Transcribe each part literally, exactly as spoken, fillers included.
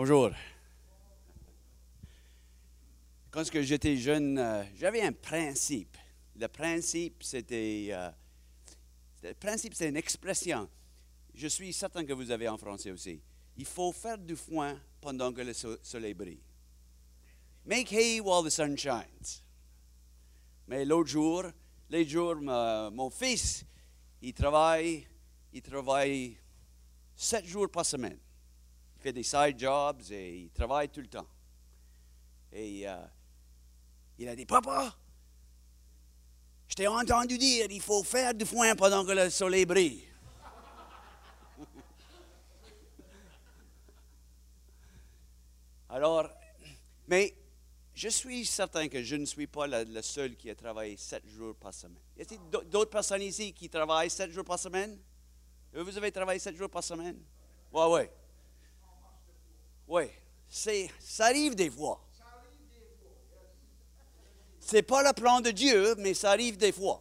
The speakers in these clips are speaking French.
Bonjour. Quand j'étais jeune, euh, j'avais un principe. Le principe, c'était... Euh, le principe, c'est une expression. Je suis certain que vous avez en français aussi. Il faut faire du foin pendant que le so- soleil brille. Make hay while the sun shines. Mais l'autre jour, l'autre jour, ma- mon fils, il travaille, il travaille sept jours par semaine. Il fait des side jobs et il travaille tout le temps. Et euh, il a dit, Papa, je t'ai entendu dire, il faut faire du foin pendant que le soleil brille. Alors, mais je suis certain que je ne suis pas le, le seul qui a travaillé sept jours par semaine. Y a-t-il d'autres personnes ici qui travaillent sept jours par semaine? Vous avez travaillé sept jours par semaine? Oui, oui. Oui, c'est, ça arrive des fois. C'est pas le plan de Dieu, mais ça arrive des fois.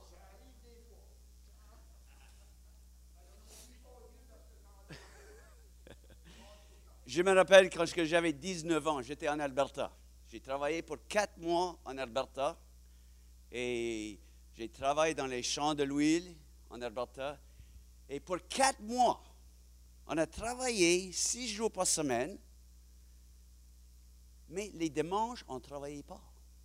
Je me rappelle quand j'avais dix-neuf ans, j'étais en Alberta. J'ai travaillé pour quatre mois en Alberta et j'ai travaillé dans les champs de l'huile en Alberta. Et pour quatre mois, on a travaillé six jours par semaine, mais les dimanches, on ne travaillait pas.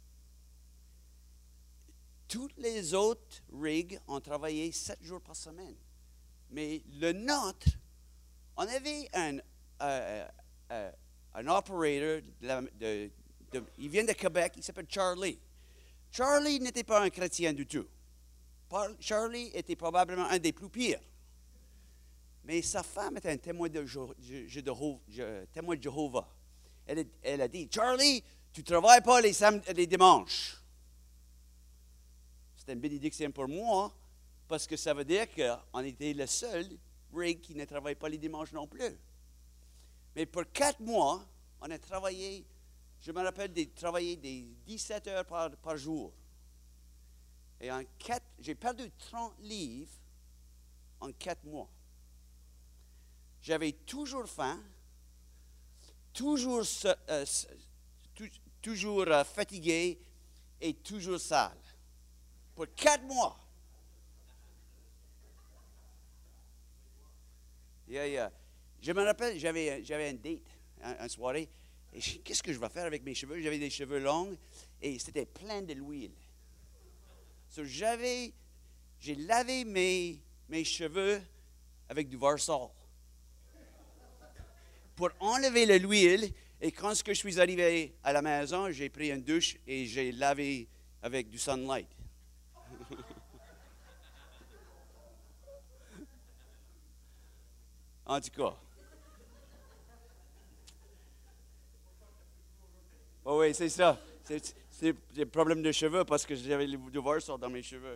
Toutes les autres rigs ont travaillé sept jours par semaine. Mais le nôtre, on avait un, euh, euh, un operator, de la, de, de, il vient de Québec, il s'appelle Charlie. Charlie n'était pas un chrétien du tout. Charlie était probablement un des plus pires. Mais sa femme était un témoin de, de, de, témoin de Jéhovah. Elle, elle a dit, Charlie, tu ne travailles pas les, samedis, les dimanches. C'était une bénédiction pour moi, parce que ça veut dire qu'on était le seul rig qui ne travaille pas les dimanches non plus. Mais pour quatre mois, on a travaillé, je me rappelle, de travailler des dix-sept heures par, par jour. Et en quatre, j'ai perdu trente livres en quatre mois. J'avais toujours faim, toujours, euh, toujours euh, fatigué et toujours sale. Pour quatre mois. Yeah, yeah. Je me rappelle, j'avais, j'avais un date, un, un soirée, et je, qu'est-ce que je vais faire avec mes cheveux? J'avais des cheveux longs, et c'était plein de l'huile. So, j'avais, j'ai lavé mes, mes cheveux avec du Varsol. Pour enlever l'huile, et quand je suis arrivé à la maison, j'ai pris une douche et j'ai lavé avec du Sunlight. En tout cas. Oh oui, c'est ça. C'est, c'est le problème de cheveux parce que j'avais du Varsol dans mes cheveux.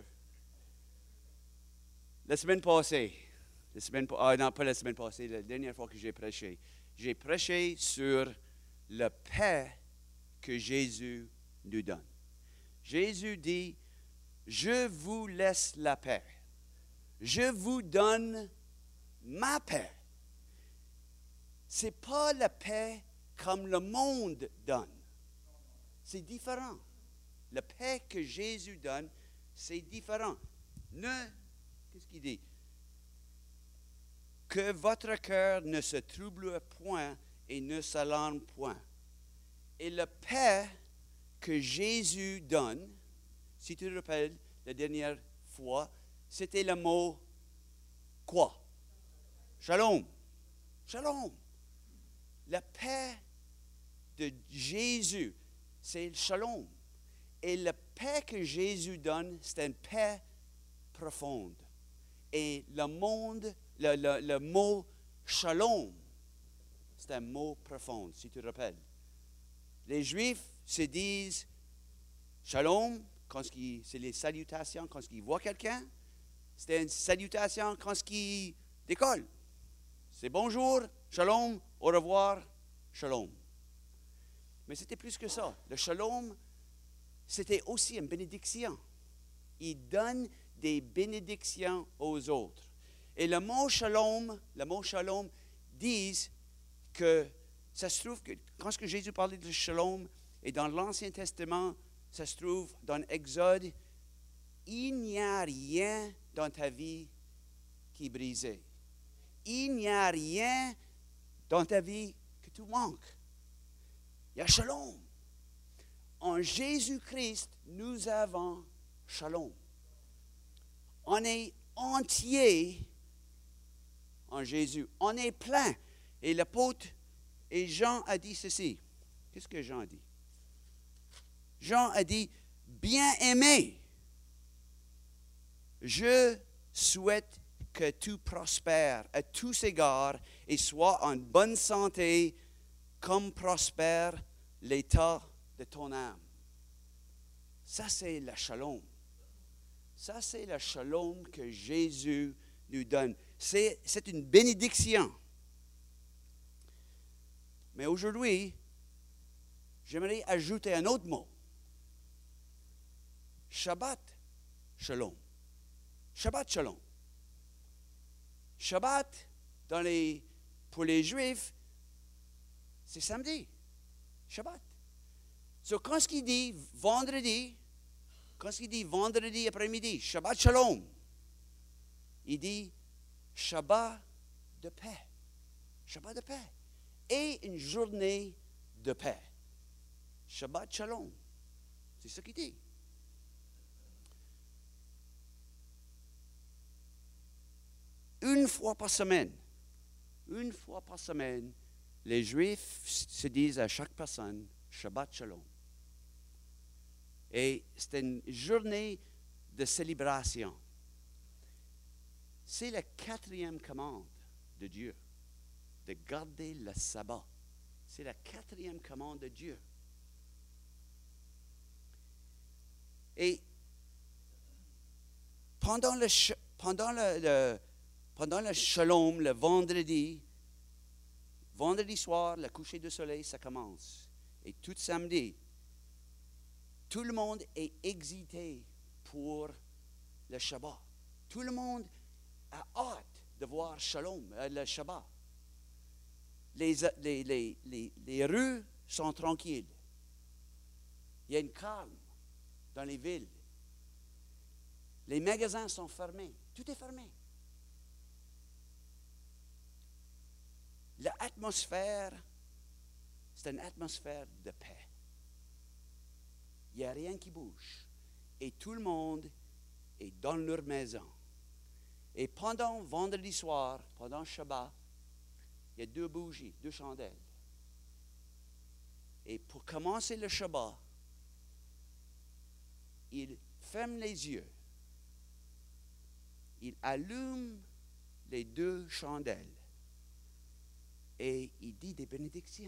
La semaine passée, la semaine, ah non, pas la semaine passée, la dernière fois que j'ai prêché, j'ai prêché sur la paix que Jésus nous donne. Jésus dit, je vous laisse la paix. Je vous donne ma paix. Ce n'est pas la paix comme le monde donne. C'est différent. La paix que Jésus donne, c'est différent. Ne, qu'est-ce qu'il dit? Que votre cœur ne se trouble point et ne s'alarme point. Et la paix que Jésus donne, si tu te rappelles la dernière fois, c'était le mot quoi? Shalom. Shalom. La paix de Jésus, c'est le shalom. Et la paix que Jésus donne, c'est une paix profonde. Et le monde, le, le, le mot shalom, c'est un mot profond, si tu te rappelles. Les Juifs se disent shalom, quand c'est les salutations, quand ils voient quelqu'un. C'est une salutation quand ils décollent. C'est bonjour, shalom, au revoir, shalom. Mais c'était plus que ça. Le shalom, c'était aussi une bénédiction. Il donne des bénédictions aux autres. Et le mot shalom, le mot shalom, dit que ça se trouve que quand ce que Jésus parlait de shalom, et dans l'Ancien Testament, ça se trouve dans Exode, il n'y a rien dans ta vie qui est brisé. Il n'y a rien dans ta vie que tu manques. Il y a shalom. En Jésus-Christ, nous avons shalom. On est entier en Jésus. On est plein. Et l'apôtre et Jean a dit ceci. Qu'est-ce que Jean a dit? Jean a dit, bien-aimé, je souhaite que tu prospères à tous égards et sois en bonne santé comme prospère l'état de ton âme. Ça, c'est la shalom. Ça, c'est la shalom que Jésus nous donne. C'est, c'est une bénédiction. Mais aujourd'hui, j'aimerais ajouter un autre mot. Shabbat shalom. Shabbat shalom. Shabbat, dans les, pour les Juifs, c'est samedi. Shabbat. So, quand ce qu'il dit vendredi, quand ce qu'il dit vendredi après-midi, Shabbat shalom, il dit Shabbat de paix. Shabbat de paix. Et une journée de paix. Shabbat shalom. C'est ce qu'il dit. Une fois par semaine, une fois par semaine, les Juifs se disent à chaque personne Shabbat shalom. Et c'est une journée de célébration. C'est la quatrième commande de Dieu, de garder le sabbat. C'est la quatrième commande de Dieu. Et pendant le, pendant le, le, pendant le shalom, le vendredi, vendredi soir, le coucher du soleil, ça commence. Et tout samedi, tout le monde est excité pour le Shabbat. Tout le monde a hâte de voir Shalom, le Shabbat. Les, les, les, les, les rues sont tranquilles. Il y a une calme dans les villes. Les magasins sont fermés. Tout est fermé. L'atmosphère, c'est une atmosphère de paix. Il n'y a rien qui bouge. Et tout le monde est dans leur maison. Et pendant vendredi soir, pendant Shabbat, il y a deux bougies, deux chandelles. Et pour commencer le Shabbat, il ferme les yeux. Il allume les deux chandelles. Et il dit des bénédictions.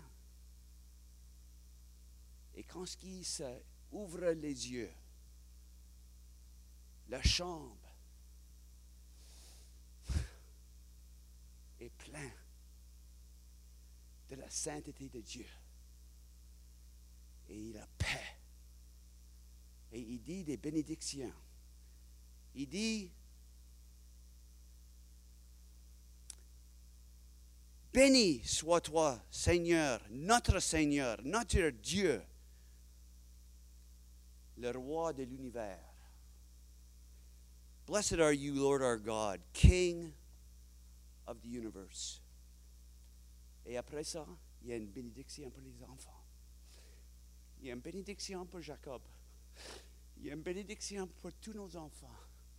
Et quand il ouvre les yeux, la chambre est pleine de la sainteté de Dieu. Et il a paix. Et il dit des bénédictions. Il dit, béni sois-toi, Seigneur, notre Seigneur, notre Dieu, le roi de l'univers. Blessed are you, Lord our God, King of the universe. Et après ça, il y a une bénédiction pour les enfants. Il y a une bénédiction pour Jacob. Il y a une bénédiction pour tous nos enfants.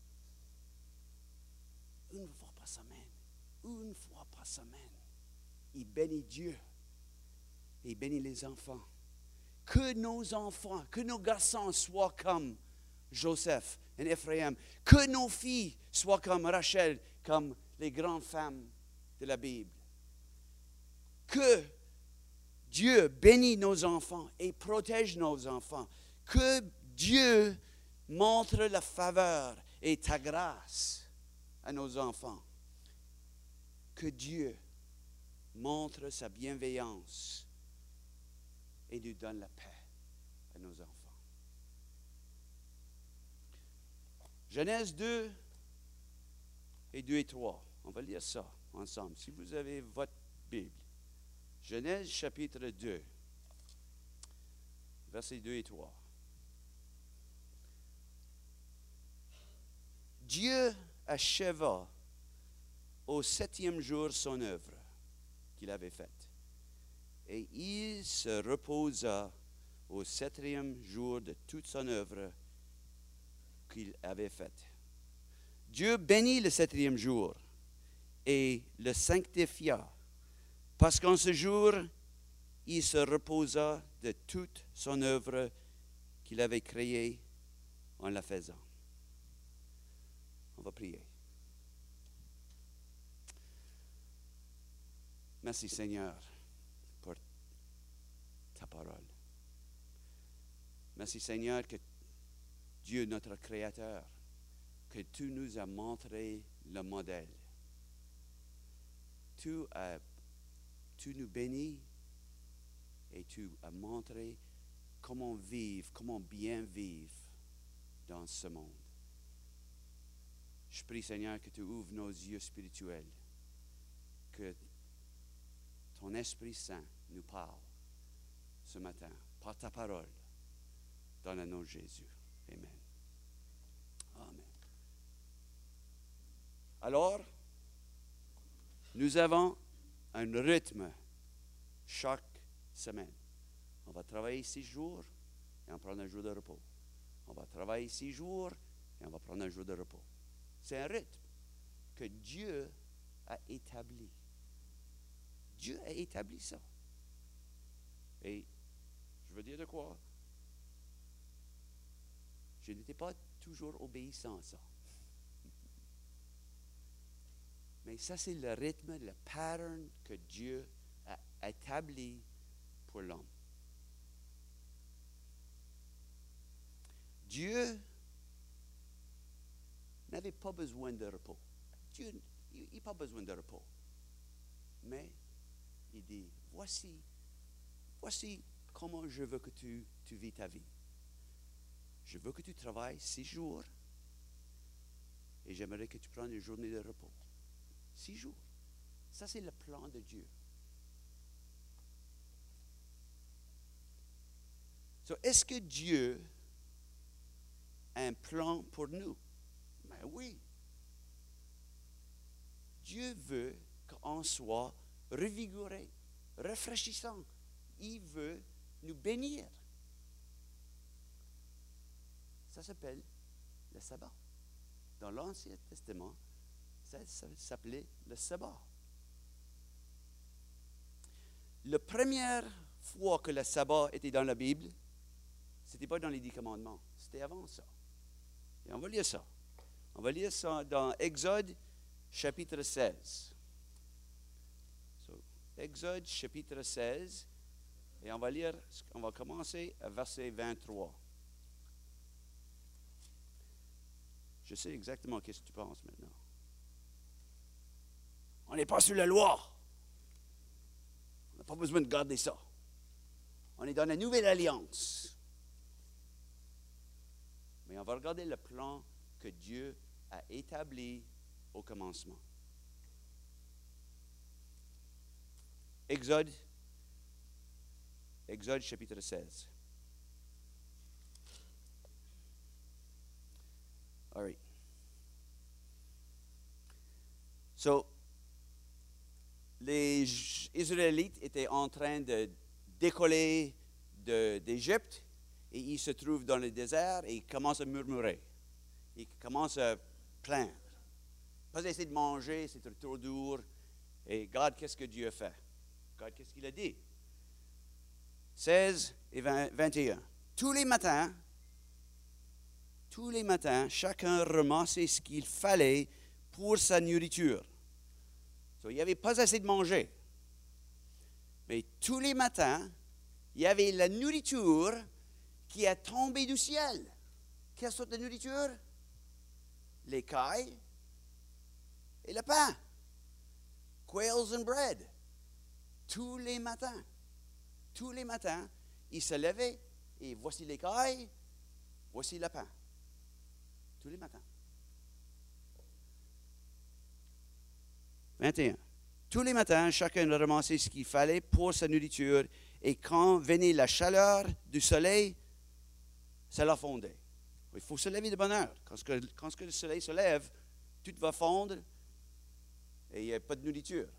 Une fois par semaine. Une fois par semaine. Il bénit Dieu. Il bénit les enfants. Que nos enfants, que nos garçons soient comme Joseph et Ephraim. Que nos filles soient comme Rachel, comme les grandes femmes de la Bible. Que Dieu bénisse nos enfants et protège nos enfants. Que Dieu montre la faveur et ta grâce à nos enfants. Que Dieu montre sa bienveillance et nous donne la paix à nos enfants. Genèse deux et deux et trois. On va lire ça ensemble. Si vous avez votre Bible. Genèse chapitre deux, versets deux et trois. Dieu acheva au septième jour son œuvre qu'il avait faite. Et il se reposa au septième jour de toute son œuvre qu'il avait faite. Dieu bénit le septième jour et le sanctifia, parce qu'en ce jour, il se reposa de toute son œuvre qu'il avait créée en la faisant. On va prier. Merci Seigneur pour ta parole. Merci Seigneur que Dieu, notre Créateur, que tu nous as montré le modèle. Tu, as, tu nous bénis et tu as montré comment vivre, comment bien vivre dans ce monde. Je prie Seigneur que tu ouvres nos yeux spirituels, que ton Esprit Saint nous parle ce matin par ta parole, dans le nom de Jésus. Amen. Amen. Alors, nous avons un rythme chaque semaine. On va travailler six jours et on prend un jour de repos. On va travailler six jours et on va prendre un jour de repos. C'est un rythme que Dieu a établi. Dieu a établi ça. Et je veux dire de quoi? Je n'étais pas toujours obéissant à ça. Mais ça, c'est le rythme, le pattern que Dieu a établi pour l'homme. Dieu n'avait pas besoin de repos. Dieu n'a pas besoin de repos. Mais il dit, voici, voici comment je veux que tu, tu vis ta vie. Je veux que tu travailles six jours et j'aimerais que tu prennes une journée de repos. Six jours. Ça, c'est le plan de Dieu. So, est-ce que Dieu a un plan pour nous? Ben oui. Dieu veut qu'on soit revigoré, rafraîchissant. Il veut nous bénir. Ça s'appelle le sabbat. Dans l'Ancien Testament, ça, ça s'appelait le sabbat. La première fois que le sabbat était dans la Bible, ce n'était pas dans les dix commandements, c'était avant ça. Et on va lire ça. On va lire ça dans Exode, chapitre seize. So, Exode, chapitre seize, et on va lire, on va commencer à verset vingt-trois. Je sais exactement ce que tu penses maintenant. On n'est pas sous la loi. On n'a pas besoin de garder ça. On est dans la nouvelle alliance. Mais on va regarder le plan que Dieu a établi au commencement. Exode, Exode chapitre seize. All right. So, les Israélites étaient en train de décoller de, d'Égypte et ils se trouvent dans le désert et ils commencent à murmurer. Ils commencent à plaindre. Pas essayer de manger, c'est trop dur. Et regarde qu'est-ce que Dieu a fait. Regarde qu'est-ce qu'il a dit. seize et vingt, vingt et un. Tous les matins, tous les matins, chacun ramassait ce qu'il fallait pour sa nourriture. So, il n'y avait pas assez de manger. Mais tous les matins, il y avait la nourriture qui est tombée du ciel. Quelle sorte de nourriture? L'écaille et le pain. Quails and bread. Tous les matins. Tous les matins, il se levait et voici l'écaille, voici le pain. Tous les matins. vingt et un. Tous les matins, chacun ramassait ce qu'il fallait pour sa nourriture, et quand venait la chaleur du soleil, ça la fondait. Il faut se lever de bonne heure. Quand, que, quand que le soleil se lève, tout va fondre et il n'y a pas de nourriture.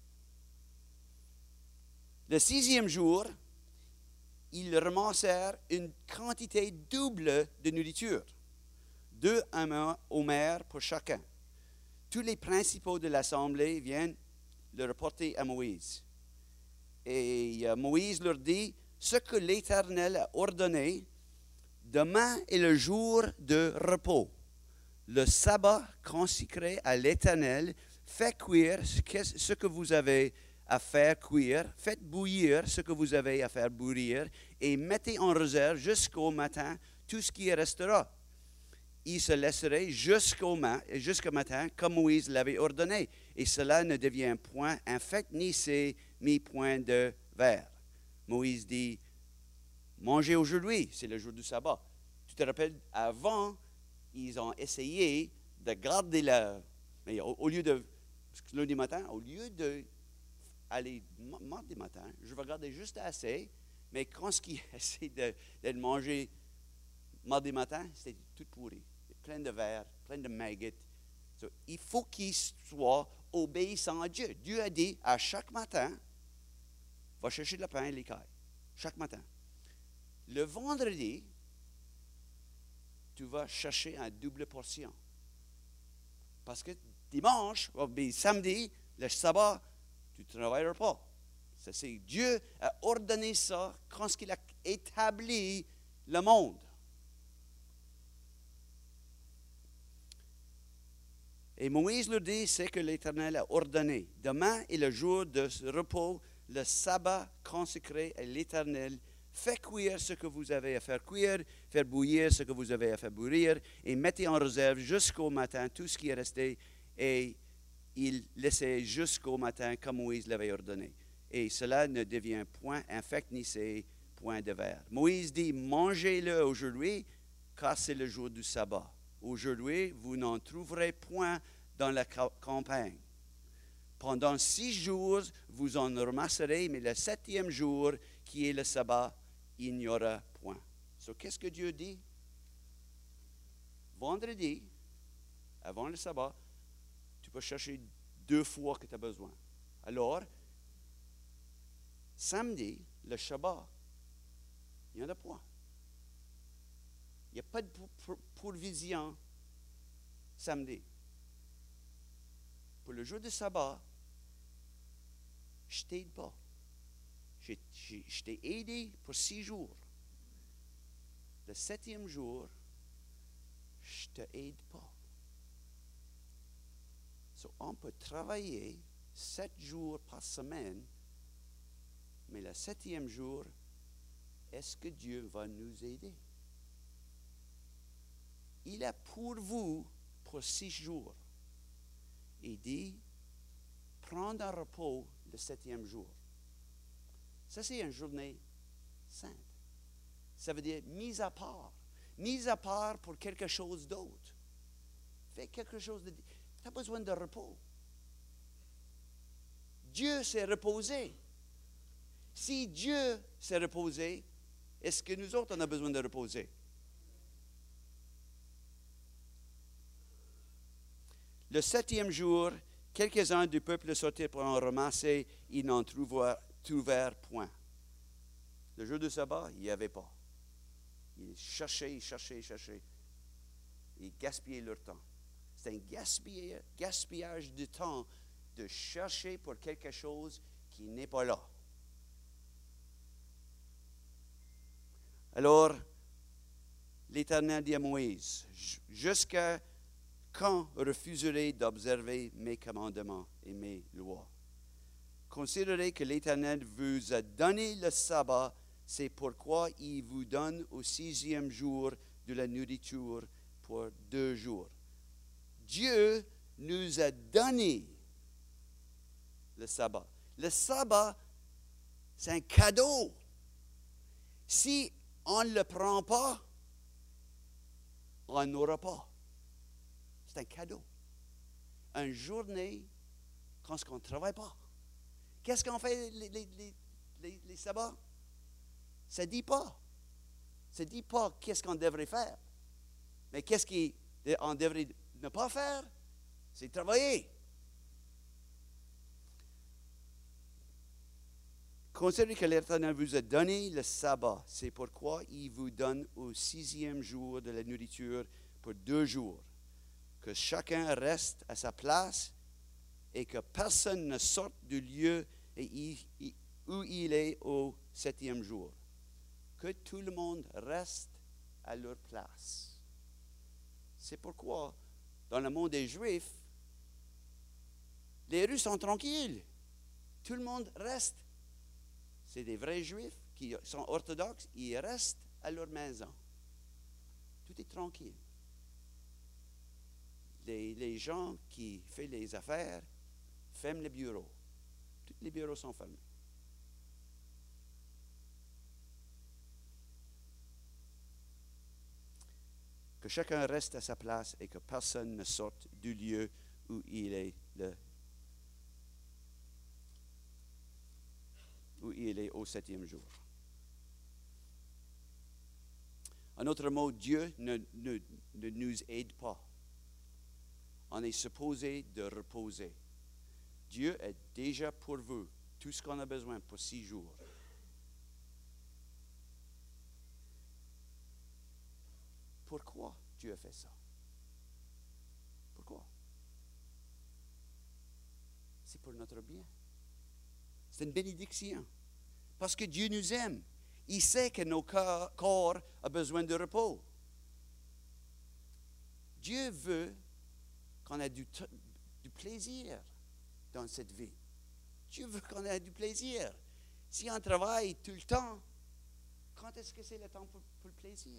Le sixième jour, ils ramassèrent une quantité double de nourriture, deux homères pour chacun. Tous les principaux de l'assemblée viennent le reporter à Moïse. Et Moïse leur dit, ce que l'Éternel a ordonné, demain est le jour de repos, le sabbat consacré à l'Éternel. Faites cuire ce que vous avez à faire cuire, faites bouillir ce que vous avez à faire bouillir, et mettez en réserve jusqu'au matin tout ce qui restera. Il se laisserait jusqu'au jusqu'au matin, comme Moïse l'avait ordonné, et cela ne devient point infect, ni c'est mis point de verre. Moïse dit, mangez aujourd'hui, c'est le jour du sabbat. Tu te rappelles, avant, ils ont essayé de garder la... Mais au, au lieu de... Lundi matin, au lieu d'aller mardi matin, je vais garder juste assez, mais quand ce qui essaie de, de manger mardi matin, c'est tout pourri. Plein de verre, plein de maggots. So, il faut qu'ils soient obéissants à Dieu. Dieu a dit, à chaque matin, va chercher le pain et l'écaille. Chaque matin. Le vendredi, tu vas chercher une double portion. Parce que dimanche, bien, samedi, le sabbat, tu ne travailleras pas. Ça, c'est Dieu a ordonné ça quand il a établi le monde. Et Moïse leur dit, c'est que l'Éternel a ordonné. Demain est le jour de repos, le sabbat consacré à l'Éternel. Faites cuire ce que vous avez à faire cuire, faire bouillir ce que vous avez à faire bouillir, et mettez en réserve jusqu'au matin tout ce qui est resté. Et il laissait jusqu'au matin comme Moïse l'avait ordonné. Et cela ne devient point infect ni c'est point de verre. Moïse dit, mangez-le aujourd'hui, car c'est le jour du sabbat. Aujourd'hui, vous n'en trouverez point dans la campagne. Pendant six jours, vous en ramasserez, mais le septième jour, qui est le sabbat, il n'y aura point. So, qu'est-ce que Dieu dit? Vendredi, avant le sabbat, tu peux chercher deux fois que tu as besoin. Alors, samedi, le sabbat, il n'y en a point. Il n'y a pas de provision samedi. Pour le jour de sabbat, je ne t'aide pas. Je, je, je t'ai aidé pour six jours. Le septième jour, je ne t'aide pas. So, on peut travailler sept jours par semaine, mais le septième jour, est-ce que Dieu va nous aider? Il a pour vous pour six jours. Il dit, prendre un repos le septième jour. Ça, c'est une journée sainte. Ça veut dire mise à part. Mise à part pour quelque chose d'autre. Fais quelque chose de... Tu as besoin de repos. Dieu s'est reposé. Si Dieu s'est reposé, est-ce que nous autres, on a besoin de reposer? Le septième jour, quelques-uns du peuple sortirent pour en ramasser, ils n'en trouvèrent point. Le jour du sabbat, il n'y avait pas. Ils cherchaient, ils cherchaient, ils cherchaient. Ils gaspillaient leur temps. C'est un gaspillage, gaspillage de temps de chercher pour quelque chose qui n'est pas là. Alors, l'Éternel dit à Moïse, jusqu'à quand refuserez d'observer mes commandements et mes lois? Considérez que l'Éternel vous a donné le sabbat, c'est pourquoi il vous donne au sixième jour de la nourriture pour deux jours. Dieu nous a donné le sabbat. Le sabbat, c'est un cadeau. Si on ne le prend pas, on n'aura pas. C'est un cadeau. Une journée quand on ne travaille pas. Qu'est-ce qu'on fait les, les, les, les, les sabbats? Ça ne dit pas. Ça ne dit pas qu'est-ce qu'on devrait faire. Mais qu'est-ce qu'on devrait ne pas faire? C'est travailler. Considérez que l'Éternel vous a donné le sabbat. C'est pourquoi il vous donne au sixième jour de la nourriture pour deux jours. Que chacun reste à sa place et que personne ne sorte du lieu où il est au septième jour. Que tout le monde reste à leur place. C'est pourquoi, dans le monde des Juifs, les rues sont tranquilles. Tout le monde reste. C'est des vrais Juifs qui sont orthodoxes, ils restent à leur maison. Tout est tranquille. Les, les gens qui font les affaires ferment les bureaux. Tous les bureaux sont fermés. Que chacun reste à sa place et que personne ne sorte du lieu où il est le où il est au septième jour. En autre mot, Dieu ne, ne, ne nous aide pas. On est supposé de reposer. Dieu a déjà pourvu tout ce qu'on a besoin pour six jours. Pourquoi Dieu a fait ça? Pourquoi? C'est pour notre bien. C'est une bénédiction. Parce que Dieu nous aime. Il sait que nos corps, corps ont besoin de repos. Dieu veut qu'on ait du, du plaisir dans cette vie. Dieu veut qu'on ait du plaisir. Si on travaille tout le temps, quand est-ce que c'est le temps pour, pour le plaisir?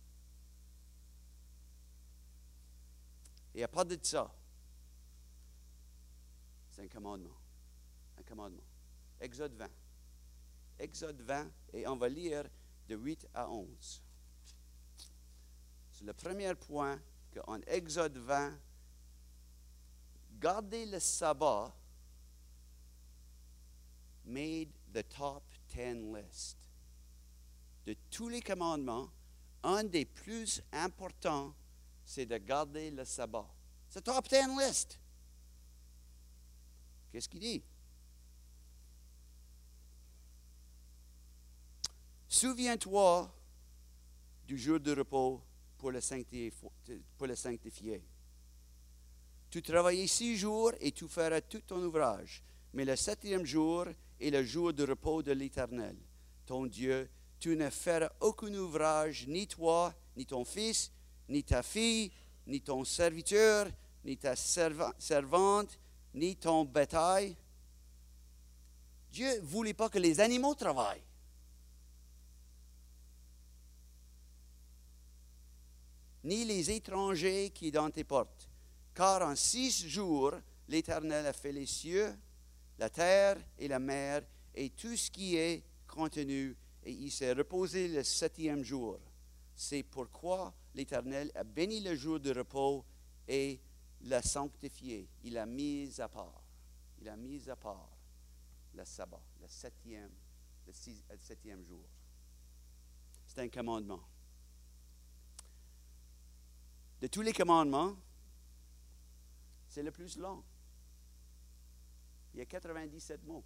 Et à part de ça, c'est un commandement. Un commandement. Exode vingt. Exode vingt, et on va lire de huit à onze. C'est le premier point qu'en Exode vingt, garder le sabbat made the top ten list. De tous les commandements, un des plus importants, c'est de garder le sabbat. C'est top ten list. Qu'est-ce qu'il dit? Souviens-toi du jour de repos pour le sanctifier. Pour le sanctifier. Tu travailles six jours et tu feras tout ton ouvrage. Mais le septième jour est le jour de repos de l'Éternel, ton Dieu. Tu ne feras aucun ouvrage, ni toi, ni ton fils, ni ta fille, ni ton serviteur, ni ta servante, ni ton bétail. Dieu ne voulait pas que les animaux travaillent. Ni les étrangers qui sont dans tes portes. Car en six jours, l'Éternel a fait les cieux, la terre et la mer, et tout ce qui est contenu, et il s'est reposé le septième jour. C'est pourquoi l'Éternel a béni le jour de repos et l'a sanctifié. Il l'a mis à part. Il a mis à part le sabbat, le septième, le, six, le septième jour. C'est un commandement. De tous les commandements, c'est le plus long. Il y a quatre-vingt-dix-sept mots.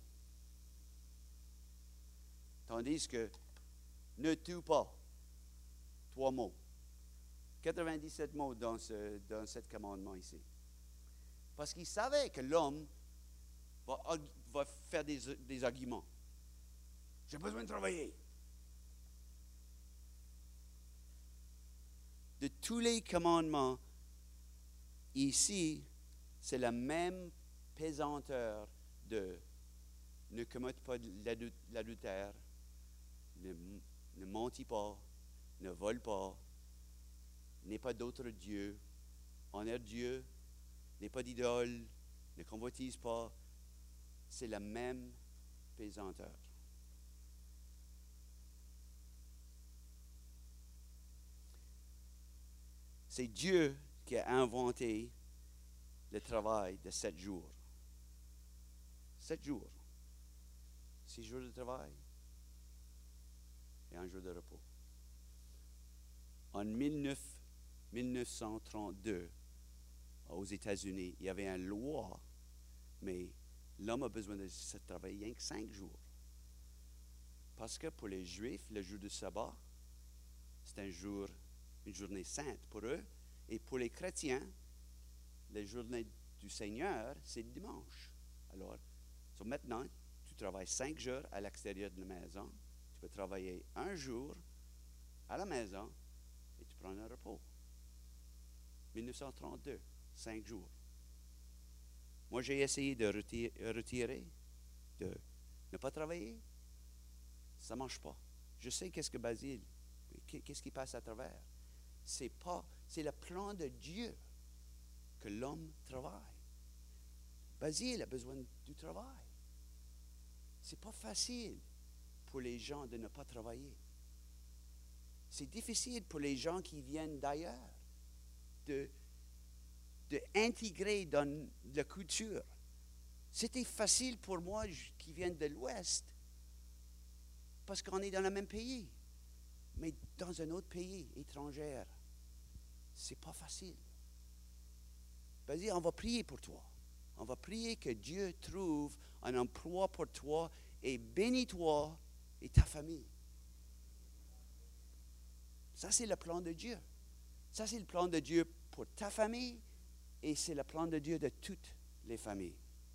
Tandis que ne tue pas, trois mots. quatre-vingt-dix-sept mots dans ce, dans ce commandement ici. Parce qu'il savait que l'homme va, va faire des, des arguments. J'ai besoin de travailler. De tous les commandements, ici, c'est la même pesanteur de ne commette pas l'adultère, ne, ne mentis pas, ne vole pas, n'aie pas d'autre Dieu, honore Dieu, n'aie pas d'idole, ne convoitise pas. C'est la même pesanteur. C'est Dieu qui a inventé le travail de sept jours. Sept jours. Six jours de travail et un jour de repos. En mille neuf cent trente-deux, aux États-Unis, il y avait une loi, mais l'homme a besoin de travailler rien que cinq jours. Parce que pour les Juifs, le jour du sabbat, c'est un jour, une journée sainte pour eux. Et pour les chrétiens, la journée du Seigneur, c'est le dimanche. Alors, so maintenant, tu travailles cinq jours à l'extérieur de la maison. Tu peux travailler un jour à la maison et tu prends un repos. mille neuf cent trente-deux, cinq jours. Moi, j'ai essayé de retirer, retirer, de ne pas travailler. Ça ne marche pas. Je sais qu'est-ce que Basile, qu'est-ce qui passe à travers. C'est pas, c'est le plan de Dieu que l'homme travaille. Basile a besoin du travail. C'est pas facile pour les gens de ne pas travailler. C'est difficile pour les gens qui viennent d'ailleurs de, de intégrer dans la culture. C'était facile pour moi qui viens de l'Ouest parce qu'on est dans le même pays. Mais dans un autre pays étranger, c'est pas facile. Vas-y, on va prier pour toi. On va prier que Dieu trouve un emploi pour toi et bénis toi et ta famille. Ça, c'est le plan de Dieu. Ça, c'est le plan de Dieu pour ta famille et c'est le plan de Dieu de toutes les familles.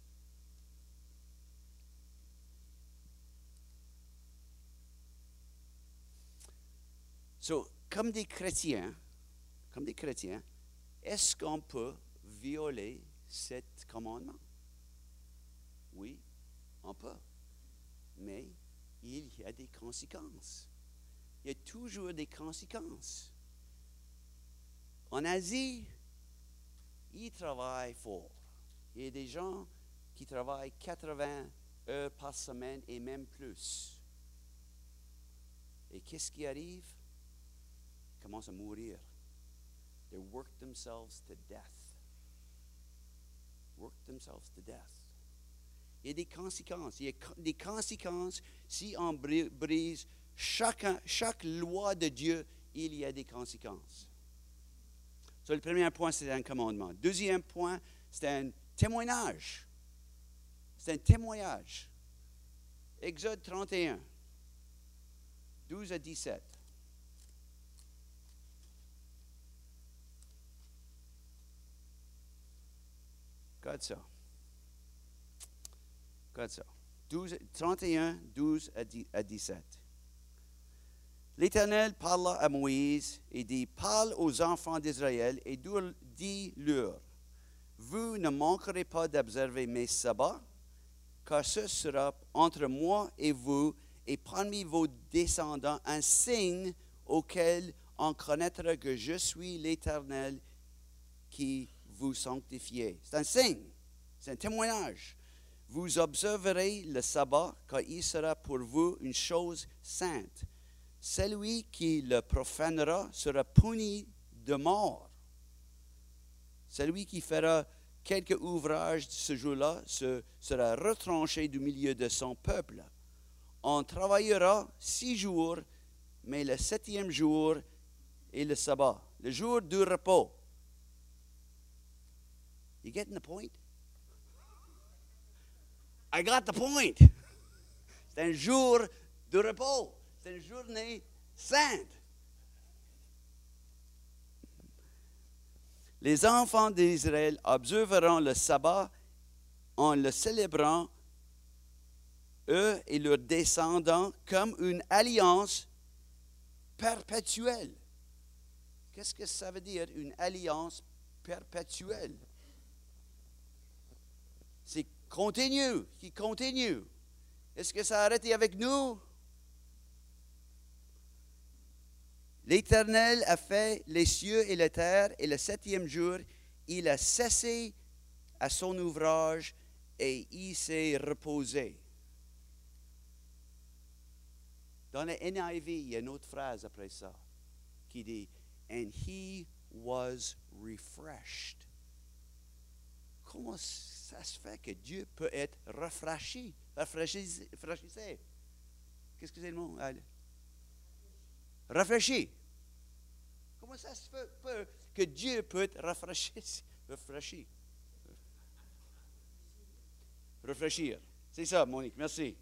So, comme des chrétiens, comme des chrétiens, est-ce qu'on peut violer cet commandement? Oui, on peut. Mais il y a des conséquences. Il y a toujours des conséquences. En Asie, ils travaillent fort. Il y a des gens qui travaillent quatre-vingts heures par semaine et même plus. Et qu'est-ce qui arrive? Ils commencent à mourir. They work themselves to death. Work themselves to death. Il y a des conséquences. Il y a des conséquences si on brise chaque, chaque loi de Dieu, il y a des conséquences. So, le premier point, c'est un commandement. Deuxième point, c'est un témoignage. C'est un témoignage. Exode trente et un, douze à dix-sept. Regarde ça. Regarde ça. douze, trente et un, douze à dix-sept. L'Éternel parla à Moïse et dit, parle aux enfants d'Israël et dis-leur, vous ne manquerez pas d'observer mes sabbats, car ce sera entre moi et vous et parmi vos descendants un signe auquel on connaîtra que je suis l'Éternel qui vous sanctifiez. C'est un signe, c'est un témoignage. Vous observerez le sabbat, car il sera pour vous une chose sainte. Celui qui le profanera sera puni de mort. Celui qui fera quelque ouvrage ce jour-là sera retranché du milieu de son peuple. On travaillera six jours, mais le septième jour est le sabbat, le jour du repos. You getting the point? I got the point. C'est un jour de repos. C'est une journée sainte. Les enfants d'Israël observeront le sabbat en le célébrant, eux et leurs descendants, comme une alliance perpétuelle. Qu'est-ce que ça veut dire, une alliance perpétuelle? C'est continue, qui continue. Est-ce que ça a arrêté avec nous? L'Éternel a fait les cieux et la terre, et le septième jour, il a cessé à son ouvrage et il s'est reposé. Dans le N I V, il y a une autre phrase après ça qui dit « And he was refreshed ». comment ça se fait que Dieu peut être rafraîchi? Rafraîchissez. Rafraîchissez. Qu'est-ce que c'est le mot? Allez. Rafraîchi. Comment ça se fait peut, que Dieu peut être rafraîchi? Rafraîchi. Réfléchir. C'est ça, Monique. Merci.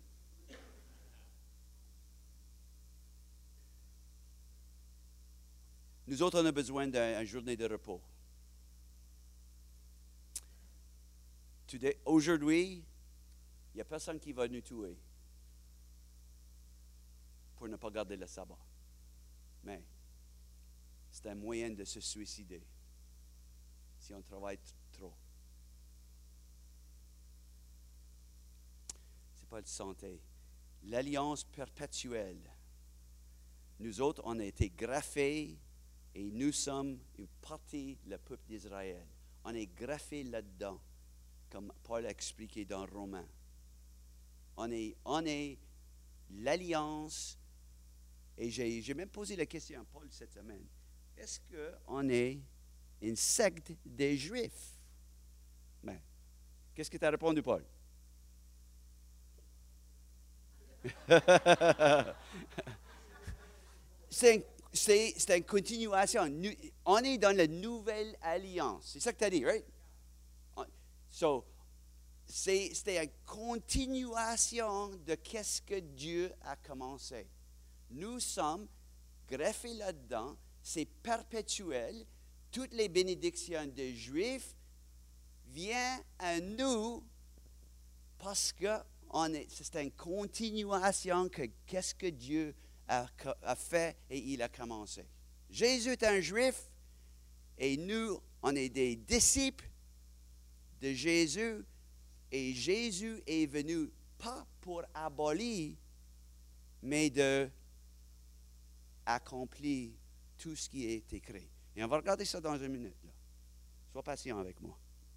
Nous autres, on a besoin d'une journée de repos. Today, aujourd'hui, il n'y a personne qui va nous tuer pour ne pas garder le sabbat. Mais c'est un moyen de se suicider si on travaille t- trop. Ce n'est pas la santé. L'alliance perpétuelle. Nous autres, on a été graffés et nous sommes une partie du peuple d'Israël. On est graffés là-dedans, comme Paul a expliqué dans Romains. On est, on est l'alliance. Et j'ai, j'ai même posé la question à Paul cette semaine. Est-ce qu'on est une secte des Juifs? Ben, qu'est-ce que tu as répondu, Paul? c'est, un, c'est, c'est une continuation. Nous, on est dans la nouvelle alliance. C'est ça que tu as dit, right? So, c'est, c'était une continuation de qu'est-ce que Dieu a commencé. Nous sommes greffés là-dedans, c'est perpétuel. Toutes les bénédictions des Juifs viennent à nous parce que on est, c'est une continuation que qu'est-ce que Dieu a, a fait et il a commencé. Jésus est un Juif et nous, on est des disciples de Jésus et Jésus est venu pas pour abolir, mais de accomplir tout ce qui est écrit. Et on va regarder ça dans une minute. Là. Sois patient avec moi.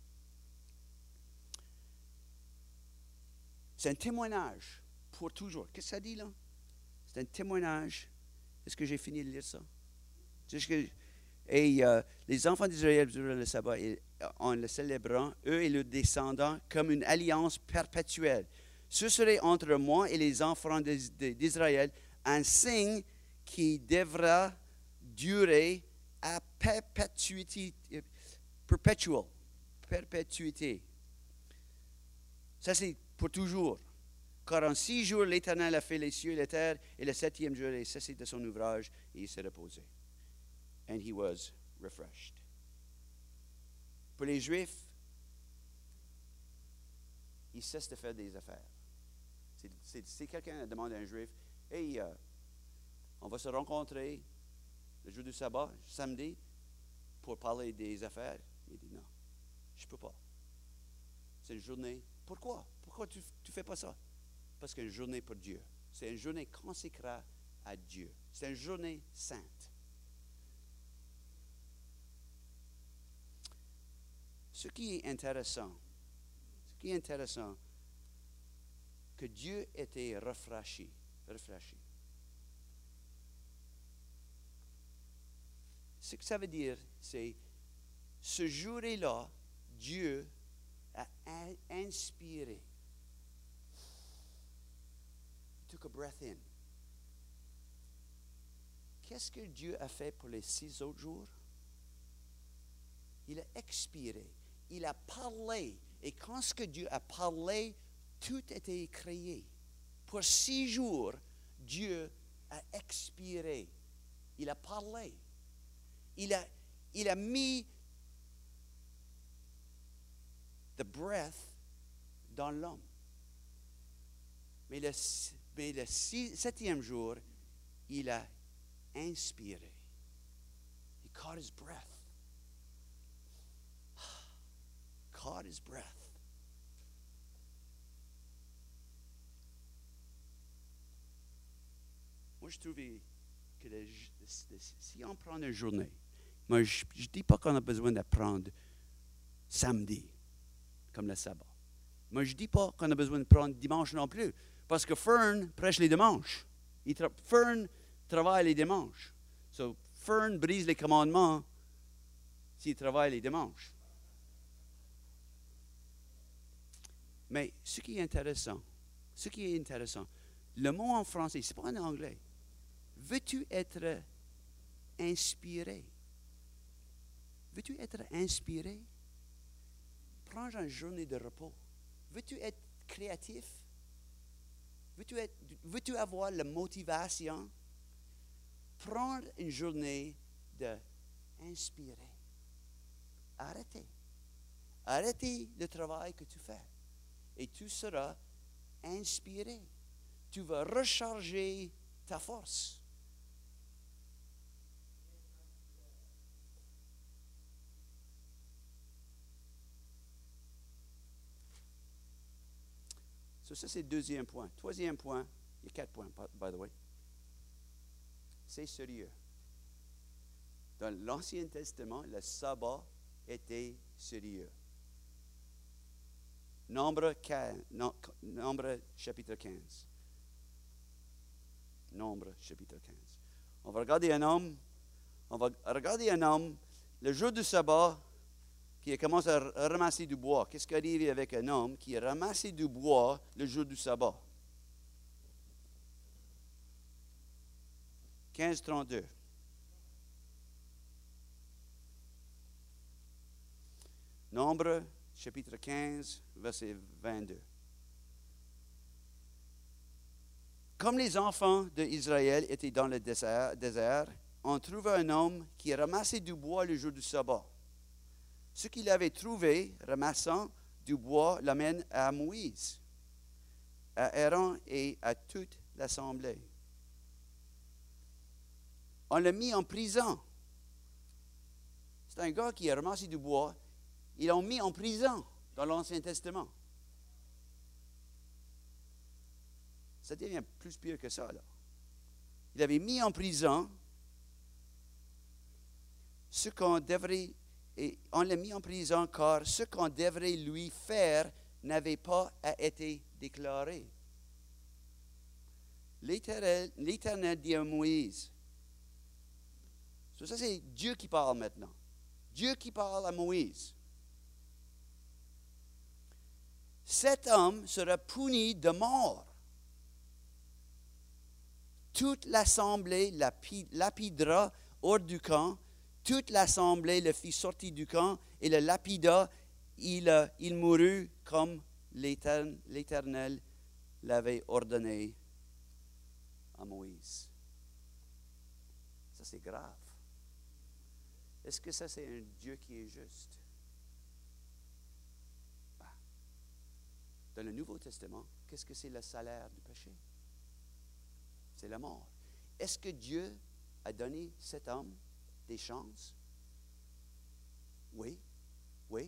C'est un témoignage pour toujours. Qu'est-ce que ça dit là? C'est un témoignage. Est-ce que j'ai fini de lire ça? Que, et euh, les enfants d'Israël durant le sabbat, et, en le célébrant, eux et leurs descendants, comme une alliance perpétuelle. Ce serait entre moi et les enfants d'Israël un signe qui devra durer à perpétuité, perpetual, perpétuité. Ça, c'est pour toujours. Car en six jours, l'Éternel a fait les cieux et la terre, et le septième jour, il a cessé de son ouvrage, et il s'est reposé. And he was refreshed. Pour les Juifs, ils cessent de faire des affaires. C'est, c'est, si quelqu'un demande à un Juif, « Hey, euh, on va se rencontrer le jour du sabbat, samedi, pour parler des affaires. » Il dit, « Non, je ne peux pas. C'est une journée. Pourquoi? Pourquoi tu ne fais pas ça? Parce que c'est une journée pour Dieu. C'est une journée consacrée à Dieu. C'est une journée sainte. Ce qui est intéressant, ce qui est intéressant, que Dieu était rafraîchi, rafraîchi. Ce que ça veut dire, c'est ce jour-là, Dieu a inspiré. He took a breath in. Qu'est-ce que Dieu a fait pour les six autres jours? Il a expiré. Il a parlé. Et quand ce que Dieu a parlé, tout a été créé. Pour six jours, Dieu a expiré. Il a parlé. Il a, il a mis the breath dans l'homme. Mais le, mais le six, septième jour, il a inspiré. He caught his breath. Caught his breath. Moi, je trouvais que le, le, le, si on prend une journée, moi, je ne dis pas qu'on a besoin d'apprendre samedi, comme le sabbat. Moi, je ne dis pas qu'on a besoin de prendre dimanche non plus, parce que Fern prêche les dimanches. Il tra- Fern travaille les dimanches. So, Fern brise les commandements s'il travaille les dimanches. Mais ce qui est intéressant, ce qui est intéressant, le mot en français, ce n'est pas en anglais. Veux-tu être inspiré? Veux-tu être inspiré? Prends une journée de repos. Veux-tu être créatif? Veux-tu, être, veux-tu avoir la motivation? Prends une journée d'inspirer. Arrêtez. Arrêtez le travail que tu fais. Et tu seras inspiré. Tu vas recharger ta force. So, ça, c'est le deuxième point. Troisième point, il y a quatre points, by the way. C'est sérieux. Dans l'Ancien Testament, le sabbat était sérieux. Nombre, quinze, Nombre chapitre quinze. Nombre chapitre quinze. On va regarder un homme, on va regarder un homme, le jour du sabbat, qui commence à ramasser du bois. Qu'est-ce qui arrive avec un homme qui a ramassé du bois le jour du sabbat? quinze trente-deux. Nombre, chapitre quinze, verset vingt-deux. Comme les enfants d'Israël étaient dans le désert, désert, on trouva un homme qui ramassait du bois le jour du sabbat. Ce qu'il avait trouvé, ramassant du bois, l'amène à Moïse, à Aaron et à toute l'assemblée. On l'a mis en prison. C'est un gars qui a ramassé du bois. Ils l'ont mis en prison dans l'Ancien Testament. Ça devient plus pire que ça, là. Il avait mis en prison ce qu'on devrait, et on l'a mis en prison car ce qu'on devrait lui faire n'avait pas été déclaré. L'Éternel, l'Éternel dit à Moïse, ça c'est Dieu qui parle maintenant. Dieu qui parle à Moïse. Cet homme sera puni de mort. Toute l'assemblée lapidera hors du camp. Toute l'assemblée le fit sortir du camp et le lapida. Il, il mourut comme l'Éternel l'avait ordonné à Moïse. Ça, c'est grave. Est-ce que ça, c'est un Dieu qui est juste? Ben, dans le Nouveau Testament, qu'est-ce que c'est le salaire du péché? C'est la mort. Est-ce que Dieu a donné cet homme des chances? Oui, oui.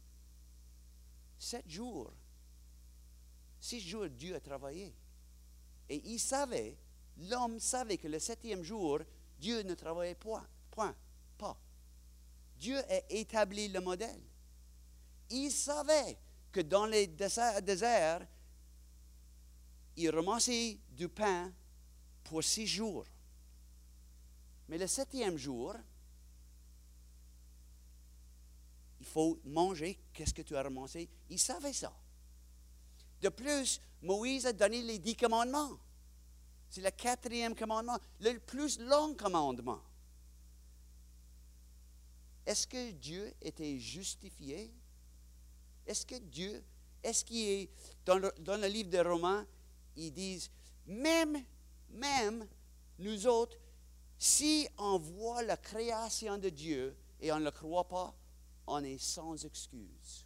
Sept jours. Six jours, Dieu a travaillé. Et il savait, l'homme savait que le septième jour, Dieu ne travaillait point, point, pas. Dieu a établi le modèle. Il savait que dans les déserts, il ramassait du pain pour six jours. Mais le septième jour, il faut manger. Qu'est-ce que tu as ramassé? Il savait ça. De plus, Moïse a donné les dix commandements. C'est le quatrième commandement, le plus long commandement. Est-ce que Dieu était justifié? Est-ce que Dieu, est-ce qu'il est, dans le, dans le livre des Romains, ils disent, même, même nous autres, si on voit la création de Dieu et on ne le croit pas, on est sans excuse.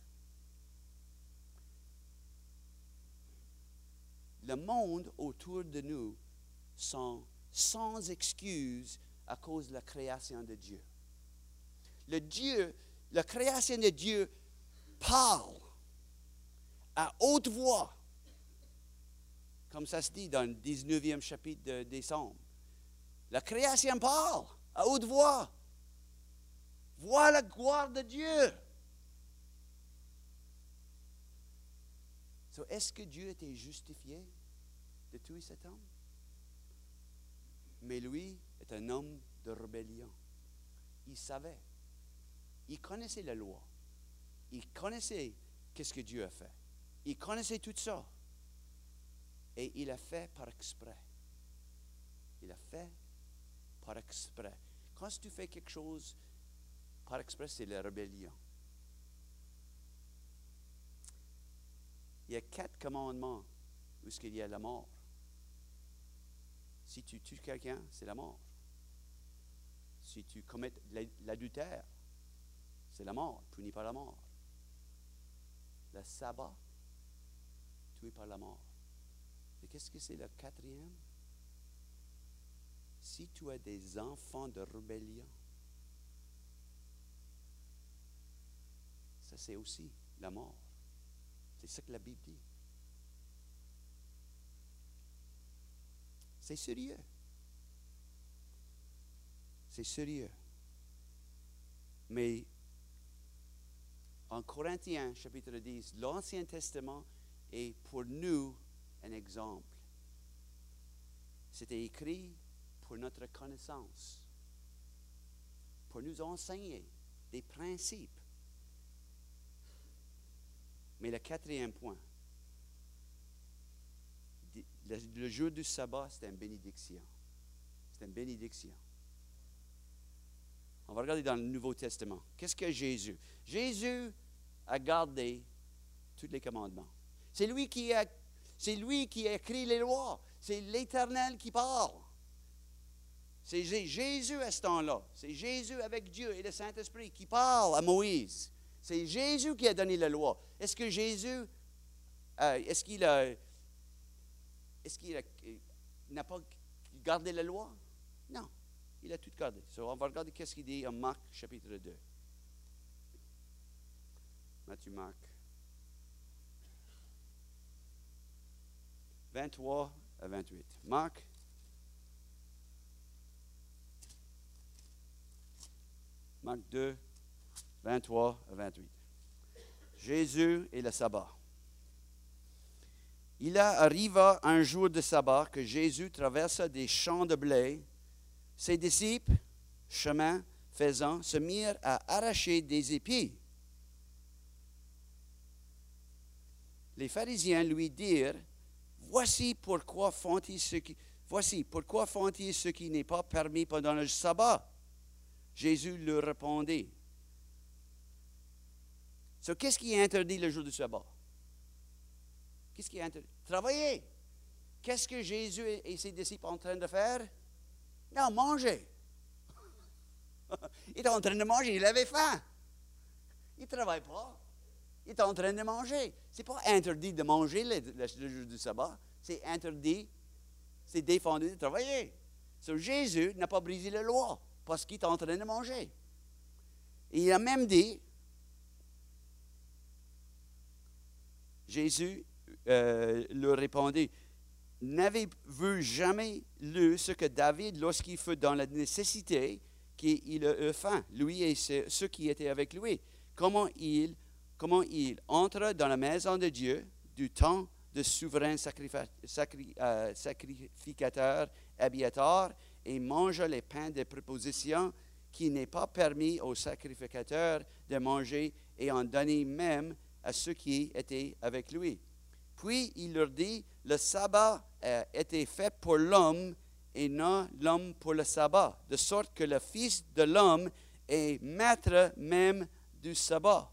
Le monde autour de nous sont sans excuse à cause de la création de Dieu. Le Dieu, la création de Dieu parle à haute voix, comme ça se dit dans le dix-neuvième chapitre de, des Psaumes. La création parle à haute voix. Vois la gloire de Dieu. So, est-ce que Dieu était justifié de tuer cet homme? Mais lui est un homme de rébellion. Il savait. Il connaissait la loi. Il connaissait qu'est-ce que Dieu a fait. il connaissait tout ça. Et il a fait par exprès. Il a fait par exprès. Quand tu fais quelque chose par exprès, c'est la rébellion. Il y a quatre commandements où il y a la mort. Si tu tues quelqu'un, c'est la mort. Si tu commets l'adultère, c'est la mort, puni par la mort. Le sabbat, tué par la mort. Et qu'est-ce que c'est le quatrième? Si tu as des enfants de rébellion, ça c'est aussi la mort. C'est ce que la Bible dit. C'est sérieux. C'est sérieux. Mais en Corinthiens, chapitre dix, l'Ancien Testament est pour nous un exemple. C'était écrit pour notre connaissance, pour nous enseigner des principes. Mais le quatrième point, le, le jour du sabbat, c'est une bénédiction. C'est une bénédiction. On va regarder dans le Nouveau Testament. Qu'est-ce que Jésus? Jésus a gardé tous les commandements. C'est lui qui a, c'est lui qui a écrit les lois. C'est l'Éternel qui parle. C'est Jésus à ce temps-là. C'est Jésus avec Dieu et le Saint-Esprit qui parle à Moïse. C'est Jésus qui a donné la loi. Est-ce que Jésus, euh, est-ce qu'il a, est-ce qu'il a, n'a pas gardé la loi? Non, il a tout gardé. So, on va regarder qu'est-ce qu'il dit en Marc chapitre deux. Matthieu, Marc. vingt-trois à vingt-huit. Marc. Marc deux, vingt-trois à vingt-huit. Jésus et le sabbat. Il arriva un jour de sabbat que Jésus traversa des champs de blé. Ses disciples, chemin faisant, se mirent à arracher des épis. Les pharisiens lui dirent, Voici pourquoi font-ils ce qui, voici pourquoi font-ils ce qui n'est pas permis pendant le sabbat. Jésus leur répondit. So, qu'est-ce qui est interdit le jour du sabbat? Qu'est-ce qui est interdit? Travailler. Qu'est-ce que Jésus et ses disciples sont en train de faire? Non, manger. Il est en train de manger, il avait faim. Il ne travaille pas. Il est en train de manger. Ce n'est pas interdit de manger le, le, le jour du sabbat. C'est interdit, c'est défendu de travailler. So, Jésus n'a pas brisé la loi parce qu'il est en train de manger. Et il a même dit, Jésus euh, leur répondit, N'avez-vous jamais lu ce que David, lorsqu'il fut dans la nécessité, qu'il a eu faim, lui et ceux qui étaient avec lui, comment il, comment il entre dans la maison de Dieu du temps de souverain sacrificateur, sacri, euh, sacrificateur Abiatar et mange les pains de préposition qui n'est pas permis aux sacrificateurs de manger et en donner même à ceux qui étaient avec lui. Puis il leur dit, le sabbat a été fait pour l'homme et non l'homme pour le sabbat, de sorte que le Fils de l'homme est maître même du sabbat.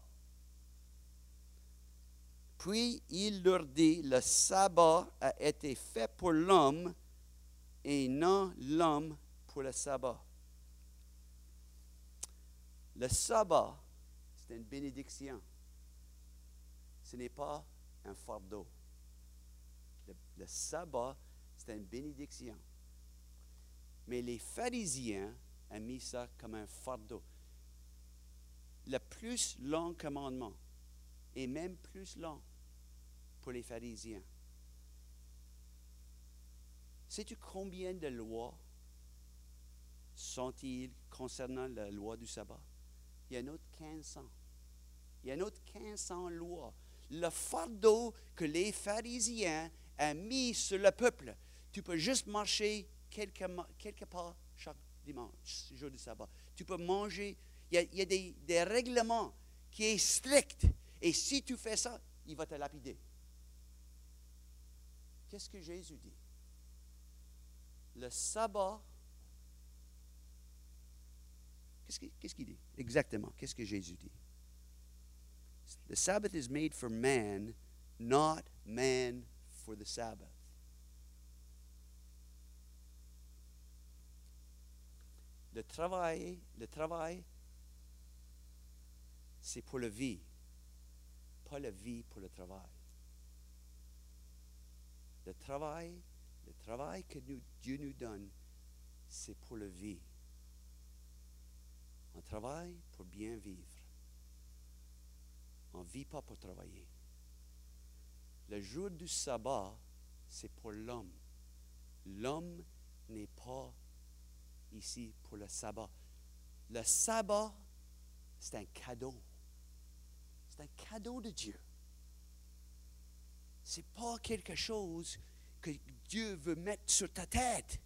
Puis il leur dit, le sabbat a été fait pour l'homme et non l'homme pour le sabbat. Le sabbat, c'est une bénédiction. Ce n'est pas un fardeau. Le, le sabbat, c'est une bénédiction. Mais les pharisiens ont mis ça comme un fardeau. Le plus long commandement est même plus long pour les pharisiens. Sais-tu combien de lois sont-ils concernant la loi du sabbat? Il y a un autre quinze cents. Il y a un autre quinze cents lois. Le fardeau que les pharisiens ont mis sur le peuple. Tu peux juste marcher quelque, quelque part chaque dimanche, jour du sabbat. Tu peux manger. Il y a, il y a des, des règlements qui sont stricts. Et si tu fais ça, il va te lapider. qu'est-ce que Jésus dit? Le sabbat, qu'est-ce qu'il, qu'est-ce qu'il dit? Exactement, qu'est-ce que Jésus dit? The Sabbath is made for man, not man for the Sabbath. Le travail, le travail, c'est pour la vie, pas la vie pour le travail. Le travail, le travail que nous, Dieu nous donne, c'est pour la vie. On travaille pour bien vivre. On ne vit pas pour travailler. Le jour du sabbat, c'est pour l'homme. L'homme n'est pas ici pour le sabbat. Le sabbat, c'est un cadeau. C'est un cadeau de Dieu. Ce n'est pas quelque chose que Dieu veut mettre sur ta tête.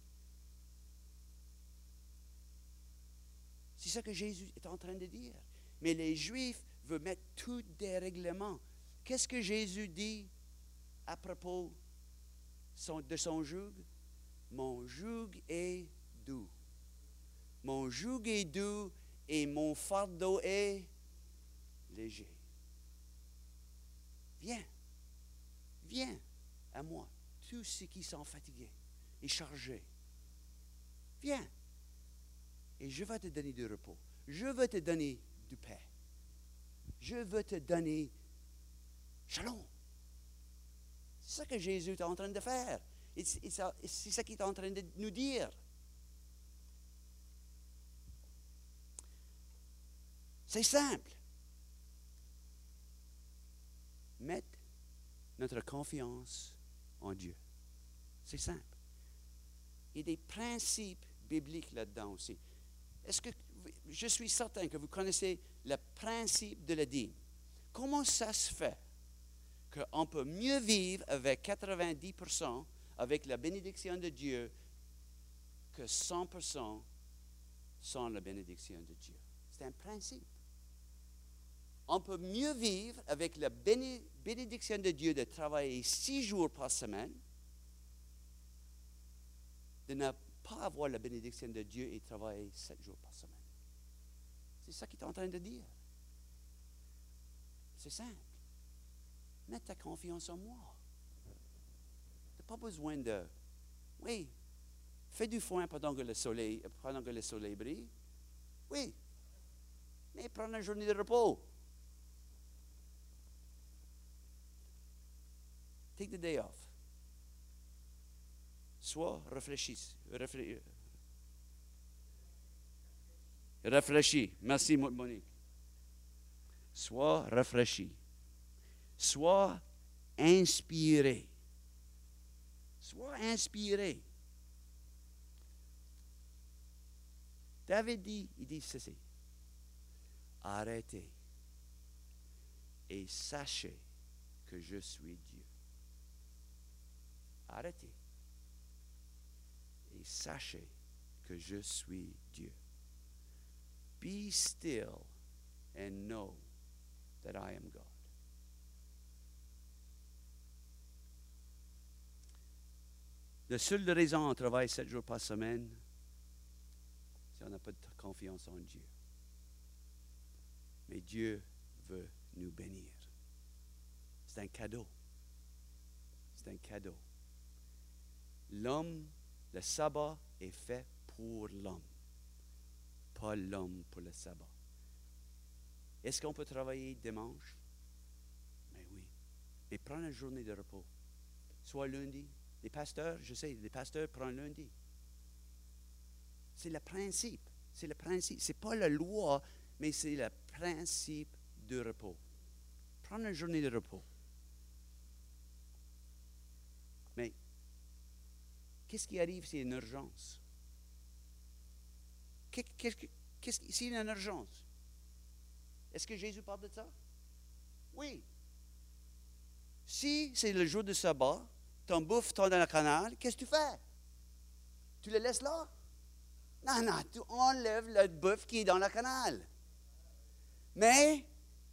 C'est ça que Jésus est en train de dire. Mais les Juifs veulent mettre tous des règlements. Qu'est-ce que Jésus dit à propos de son joug? Mon joug est doux. Mon joug est doux et mon fardeau est léger. Viens, viens à moi, tous ceux qui sont fatigués et chargés. Viens, et je vais te donner du repos. Je vais te donner du paix. Je veux te donner shalom. C'est ça que Jésus est en train de faire. Et c'est ça qu'il est en train de nous dire. C'est simple. Mettre notre confiance en Dieu. C'est simple. Il y a des principes bibliques là-dedans aussi. Est-ce que je suis certain que vous connaissez le principe de la dîme? Comment ça se fait qu'on peut mieux vivre avec quatre-vingt-dix pour cent avec la bénédiction de Dieu que cent pour cent sans la bénédiction de Dieu? C'est un principe. On peut mieux vivre avec la béné- bénédiction de Dieu de travailler six jours par semaine, de ne pas avoir la bénédiction de Dieu et travailler sept jours par semaine. C'est ça qu'il est en train de dire. C'est simple. Mets ta confiance en moi. Tu n'as pas besoin de... Oui, fais du foin pendant que le soleil, pendant que le soleil brille. Oui, mais prends une journée de repos. Take the day off. Sois réfléchi. Réfléchi. Réfléchi. Merci, Monique. Sois réfléchi. Sois inspiré. Sois inspiré. David dit, il dit ceci. Arrêtez et sachez que je suis Dieu. Arrêtez et sachez que je suis Dieu. Be still and know that I am God. La seule raison on travaille sept jours par semaine, c'est qu'on n'a pas de confiance en Dieu. Mais Dieu veut nous bénir. C'est un cadeau. C'est un cadeau. L'homme, le sabbat est fait pour l'homme, pas l'homme pour le sabbat. Est-ce qu'on peut travailler dimanche? Mais oui. Mais prends une journée de repos. Soit lundi. Les pasteurs, je sais, les pasteurs prennent lundi. C'est le principe. C'est le principe. Ce n'est pas la loi, mais c'est le principe de repos. Prends une journée de repos. Mais qu'est-ce qui arrive s'il y a une urgence? Qu'est-ce que, qu'est-ce, s'il y a une urgence? Est-ce que Jésus parle de ça? Oui. Si c'est le jour du sabbat, ton bouffe tombe dans le canal, qu'est-ce que tu fais? Tu le laisses là? Non, non, tu enlèves le bouffe qui est dans le canal. Mais,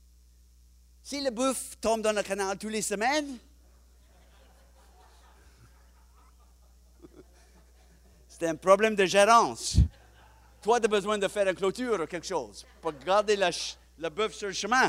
si le bouffe tombe dans le canal toutes les semaines, C'est un problème de gérance. Toi, tu as besoin de faire une clôture ou quelque chose pour garder la, ch- le bœuf sur le chemin.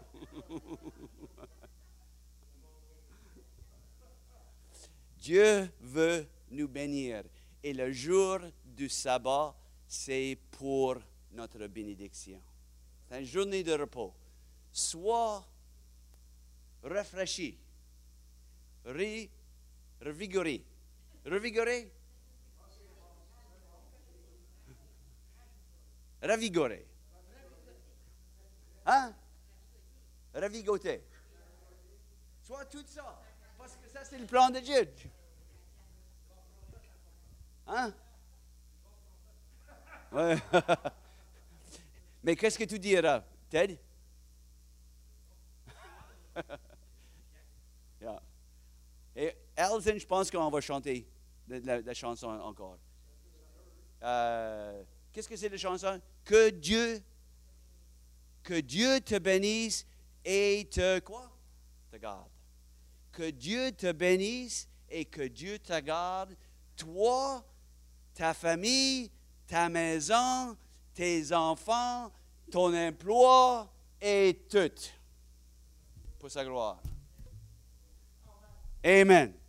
Dieu veut nous bénir. Et le jour du sabbat, c'est pour notre bénédiction. C'est une journée de repos. Sois rafraîchi, ré, revigoré. Revigoré? Ravigoré. Hein? Ravigoté. Sois tout ça. Parce que ça, c'est le plan de Dieu. Hein? Ouais. Mais qu'est-ce que tu diras, Ted? Yeah. Et Elton, je pense qu'on va chanter la, la, la chanson encore. Euh, qu'est-ce que c'est la chanson? Que Dieu, que Dieu te bénisse et te quoi? Te garde. Que Dieu te bénisse et que Dieu te garde, toi, ta famille, ta maison, tes enfants, ton emploi et tout. Pour sa gloire. Amen.